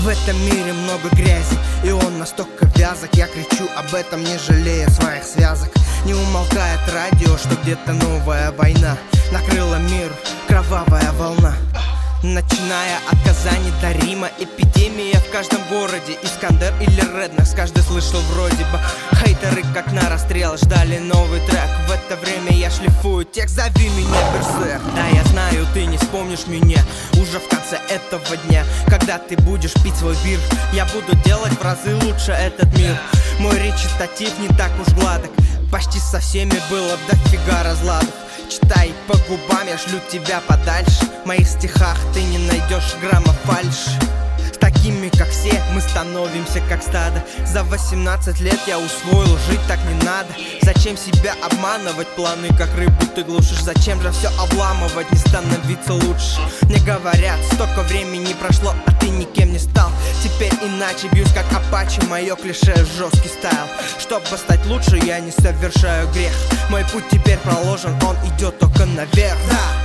В этом мире много грязи, и он настолько вязок. Я кричу об этом, не жалея своих связок. Не умолкает радио, что где-то новая война накрыла мир, кровавая волна. Начиная от Казани до Рима, эпидемия в каждом городе. Искандер или Реднекс, каждый слышал вроде бы. Хейтеры как на расстрел ждали новый трек. В это время я шлифую текст, зови меня берсерк. Да, я знаю, ты не вспомнишь меня уже в конце этого дня. Когда ты будешь пить свой бир, я буду делать в разы лучше этот мир. Мой речитатив не так уж гладок, почти со всеми было дофига разладов. Читай по губам, я шлю тебя подальше. В моих стихах ты не найдешь грамма фальши. С такими, как все, мы становимся как стадо. За 18 лет я усвоил, жить так не надо. Зачем себя обманывать, планы как рыбу ты глушишь? Зачем же все обламывать, не становиться лучше? Мне говорят, столько времени прошло, а ты никем не стал. Теперь иначе бьюсь как апачи, мое клише жесткий стайл. Чтобы стать лучше, я не совершаю грех. Мой путь теперь проложен, он идет только наверх.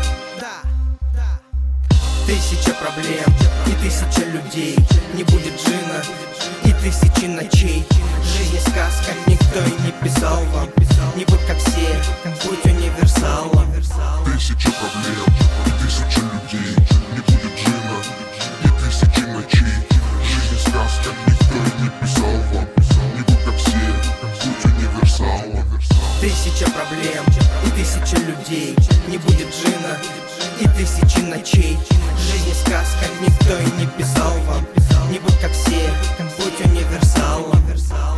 Тысяча проблем и тысяча людей. Не будет джина и тысячи ночей. Жизнь не сказка, никто и не писал вам. Не будь как все, будь универсалом. Тысяча проблем и тысяча людей. Не будет джина и тысячи ночей. Жизнь не сказка, никто и не писал вам. Не будь как все, будь универсалом. Тысяча проблем и тысяча людей. Не будет джина и тысячи ночей. Жизнь не сказка, никто и не писал вам. Не будь как все, будь универсалом.